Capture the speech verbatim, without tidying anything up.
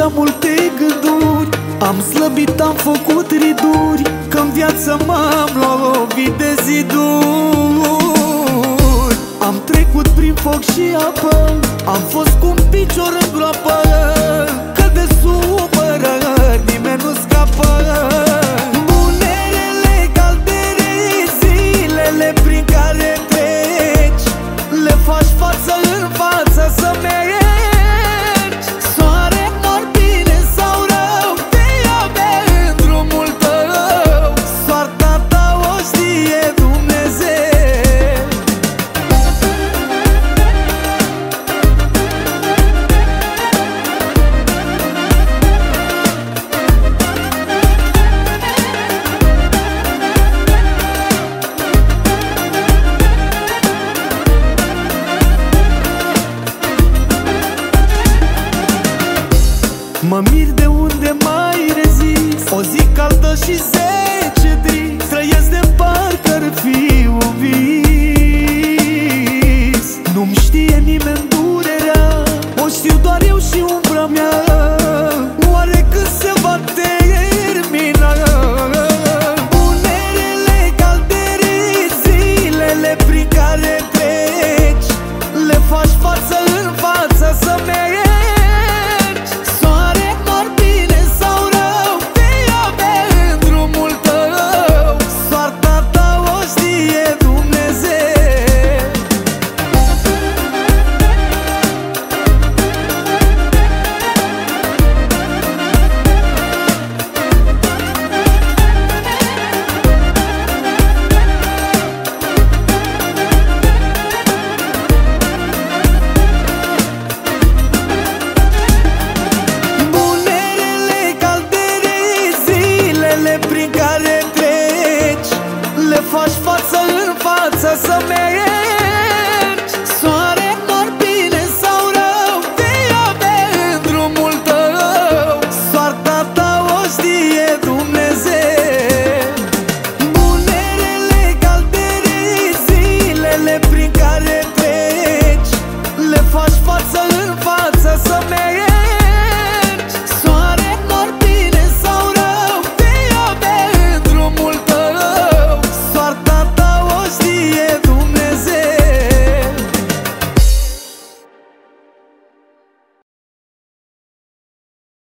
așa multe gânduri, am slăbit, am făcut riduri, că în viață m-am lovit de ziduri. Am trecut prin foc și apă, am fost cu un picior în groapă, că de supărări nimeni nu scapă. Bunelele caldere, zilele prin care treci, le faci față în față să mergi. Soare, nor, bine sau rău, te iubea în drumul tău, soarta ta o știe Dumnezeu. Mă mir de unde mai rezist, o zi caldă și zece trist, trăiesc de parcă-ar fi un vis. Nu-mi știe nimeni durerea, o știu doar eu și umbra mea. Oare când se va termina? Bunelele caldere, zilele prin care treci, le faci față în față să mergi. Prin care treci, le faci față în față să mergi. Soare, nor, bine sau rău, te iubea în drumul tău, soarta ta o știe Dumnezeu.